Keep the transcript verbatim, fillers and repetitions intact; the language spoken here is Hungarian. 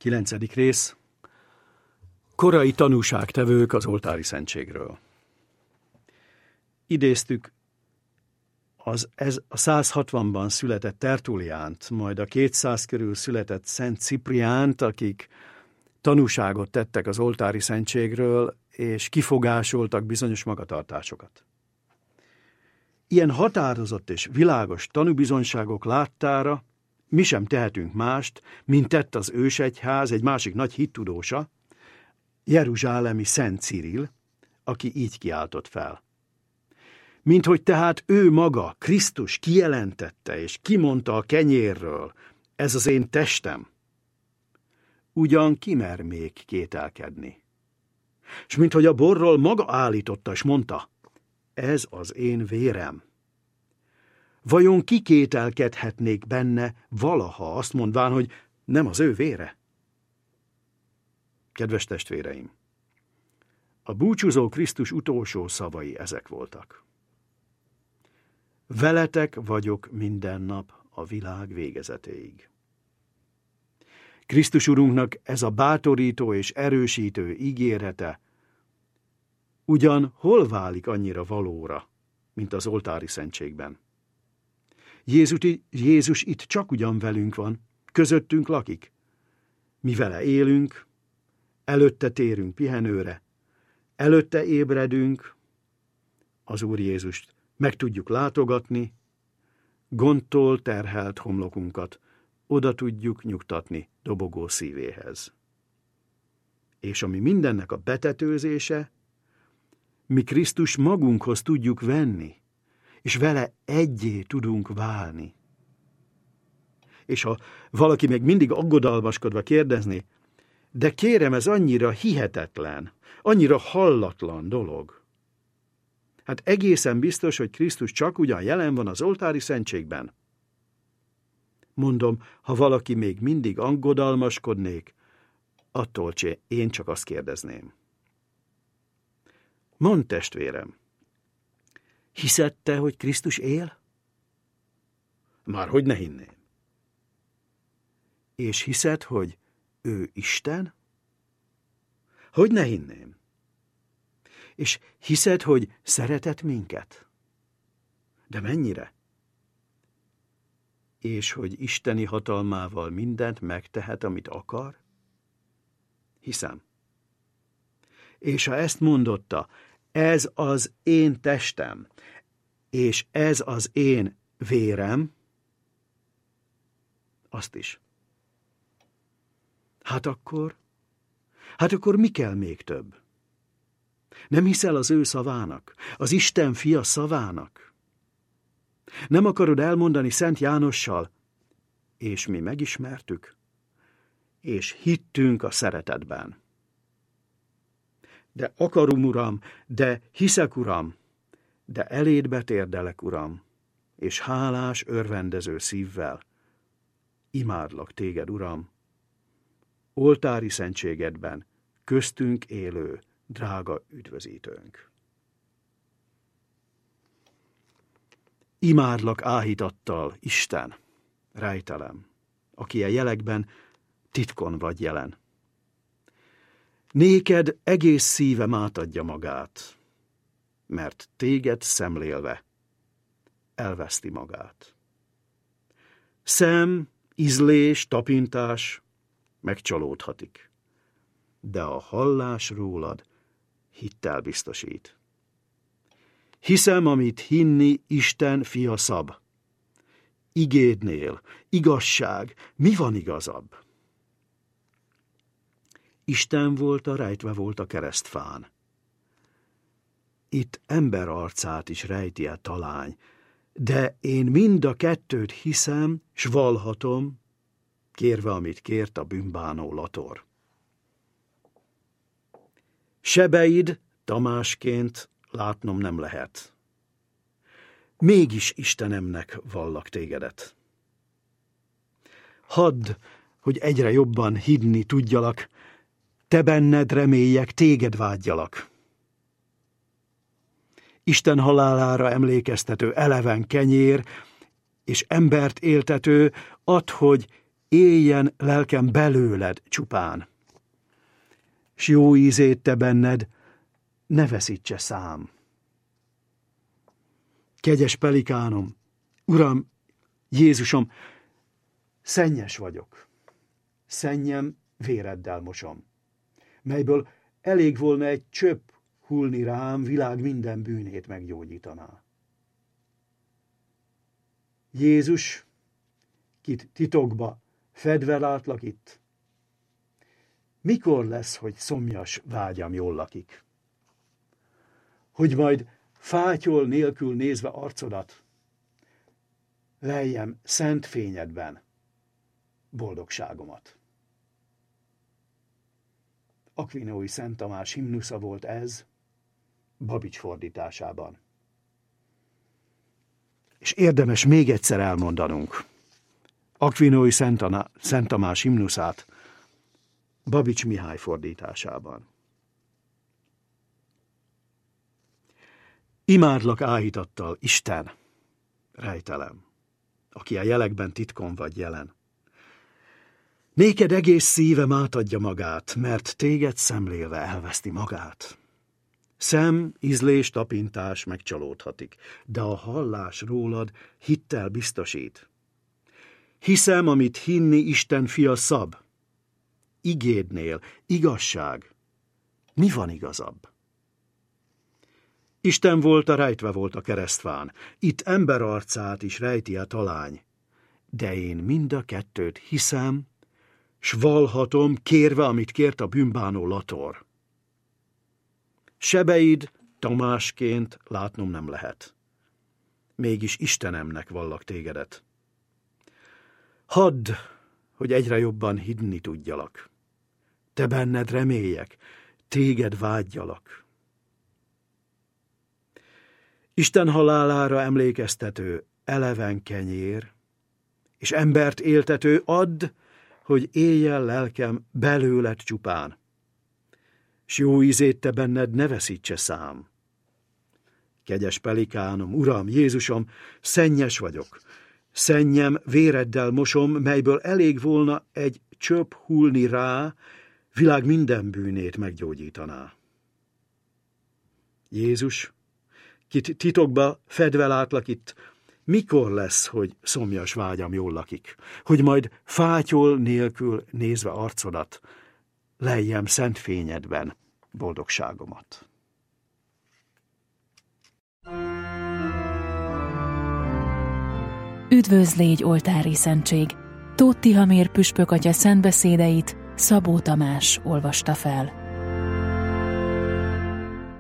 Kilencedik rész. Korai tanúságtevők az oltári szentségről. Idéztük az ez a száz hatvanban született Tertulliánt, majd a kétszáz körül született Szent Cipriánt, akik tanúságot tettek az oltári szentségről, és kifogásoltak bizonyos magatartásokat. Ilyen határozott és világos tanúbizonyságok láttára mi sem tehetünk mást, mint tett az ősegyház egy másik nagy hittudósa, jeruzsálemi Szent Cirill, aki így kiáltott fel. Minthogy tehát ő maga, Krisztus kijelentette és kimondta a kenyérről, ez az én testem, ugyan kimer még kételkedni. És minthogy a borról maga állította és mondta, ez az én vérem. Vajon kikételkedhetnék benne valaha azt mondván, hogy nem az ő vére? Kedves testvéreim, a búcsúzó Krisztus utolsó szavai ezek voltak. Veletek vagyok minden nap a világ végezetéig. Krisztus Urunknak ez a bátorító és erősítő ígérete ugyan hol válik annyira valóra, mint az oltári szentségben? Jézus, Jézus itt csak ugyan velünk van, közöttünk lakik. Mi vele élünk, előtte térünk pihenőre, előtte ébredünk, az Úr Jézust meg tudjuk látogatni, gondtól terhelt homlokunkat oda tudjuk nyugtatni dobogó szívéhez. És ami mindennek a betetőzése, mi Krisztus magunkhoz tudjuk venni, és vele egyé tudunk válni. És ha valaki még mindig aggodalmaskodva kérdezni, de kérem, ez annyira hihetetlen, annyira hallatlan dolog. Hát egészen biztos, hogy Krisztus csak ugyan jelen van az oltári szentségben. Mondom, ha valaki még mindig aggodalmaskodnék, attól csé, én csak azt kérdezném. Mondd, testvérem, hiszed te, hogy Krisztus él? Már hogy ne hinném. És hiszed, hogy ő Isten? Hogy ne hinném. És hiszed, hogy szeretett minket? De mennyire? És hogy isteni hatalmával mindent megtehet, amit akar? Hiszem. És ha ezt mondotta, ez az én testem, és ez az én vérem, azt is. Hát akkor, hát akkor mi kell még több? Nem hiszel az ő szavának, az Isten fia szavának? Nem akarod elmondani Szent Jánossal, és mi megismertük, és hittünk a szeretetben. De akarom, Uram, de hiszek, Uram, de eléd betérdelek, Uram, és hálás, örvendező szívvel imádlak téged, Uram, oltári szentségedben, köztünk élő, drága üdvözítőnk. Imádlak áhítattal, Isten, rejtelem, aki a jelekben titkon vagy jelen. Néked egész szívem átadja magát, mert téged szemlélve elveszti magát. Szem, ízlés, tapintás megcsalódhatik, de a hallás rólad hittel biztosít. Hiszem, amit hinni Isten fia szab. Igédnél, igazság, mi van igazabb? Isten volt, a rejtve volt a keresztfán. Itt ember arcát is rejti-e talány, de én mind a kettőt hiszem, s vallhatom, kérve, amit kért a bűnbánó lator. Sebeid Tamásként látnom nem lehet. Mégis Istenemnek vallak tégedet. Hadd, hogy egyre jobban hinni tudjalak, te benned reméljek, téged vágyjalak. Isten halálára emlékeztető eleven kenyér, és embert éltető, add, hogy éljen lelkem belőled csupán. S jó ízét te benned ne veszítse szám. Kegyes pelikánom, Uram, Jézusom, szennyes vagyok. Szennyem véreddel mosom, melyből elég volna egy csöpp hullni rám, világ minden bűnét meggyógyítaná. Jézus, kit titokba fedve látlak itt, mikor lesz, hogy szomjas vágyam jól lakik? Hogy majd fátyol nélkül nézve arcodat, leljem szent fényedben boldogságomat. Akvinói Szent Tamás himnusza volt ez, Babics fordításában. És érdemes még egyszer elmondanunk Akvinói Szent, Szent Tamás himnuszát Babics Mihály fordításában. Imádlak áhítattal, Isten, rejtelem, aki a jelekben titkon vagy jelen. Néked egész szívem átadja magát, mert téged szemlélve elveszti magát. Szem, ízlés, tapintás megcsalódhatik, de a hallás rólad hittel biztosít. Hiszem, amit hinni Isten fia szab. Igédnél igazság. Mi van igazabb? Isten volt, a rejtve volt a keresztfán, itt ember arcát is rejti a talány. De én mind a kettőt hiszem, s vallhatom, kérve, amit kért a bűnbánó Lator. Sebeid Tamásként látnom nem lehet. Mégis Istenemnek vallak tégedet. Hadd, hogy egyre jobban hinni tudjalak. Te benned reméljek, téged vágyjalak. Isten halálára emlékeztető eleven kenyér, és embert éltető add, hogy éljen lelkem belőled csupán, s jó ízét te benned ne veszítse szám. Kegyes pelikánom, Uram, Jézusom, szennyes vagyok, szennyem véreddel mosom, melyből elég volna egy csöpp hullni rá, világ minden bűnét meggyógyítaná. Jézus, kit titokba fedve látlak itt, mikor lesz, hogy szomjas vágyam jól lakik, hogy majd fátyol nélkül nézve arcodat, leljem szent fényedben boldogságomat. Üdvözl légy, oltári szentség! Tóth Tihamér püspök atya szentbeszédeit Szabó Tamás olvasta fel.